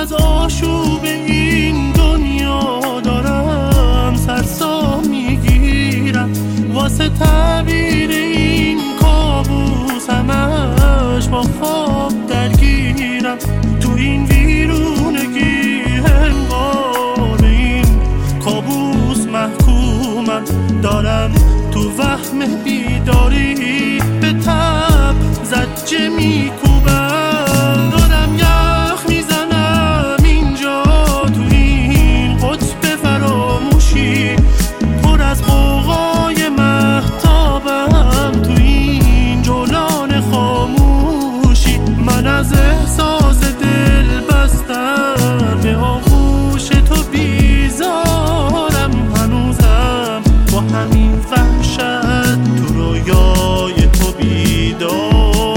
از آشوب این دنیا دارم سرسام میگیرم، واسه تعبیر این کابوس همش با خواب درگیرم. تو این ویرونگی هنگام این کابوس محکومم، دارم تو وهم بیداری به تب زجه میکوبم. دارم یخ میزنم اینجا تو این قطب فراموشی، پر از قوقای مهتابم تو این جولان خاموشی. من از احساس دل بستم به آغوش تو بیزارم، هنوزم با همین وحشت تو رویای تو بیدارم.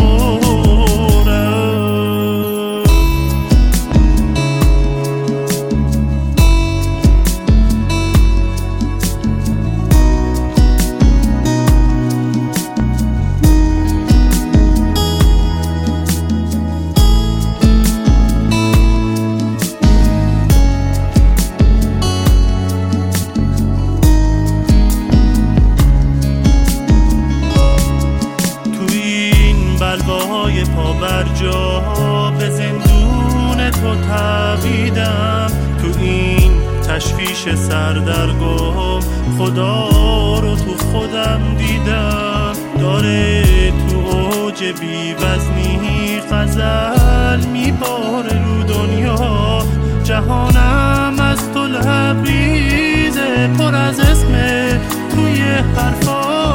بلواهای پا برجا به زندون تو تبیدم، تو این تشویش سردرگم خدا رو تو خودم دیدم. داره تو اوج بی‌وزنی غزل میباره رو دنیا، جهانم از تو لبریزه پر از اسم توی حرفا.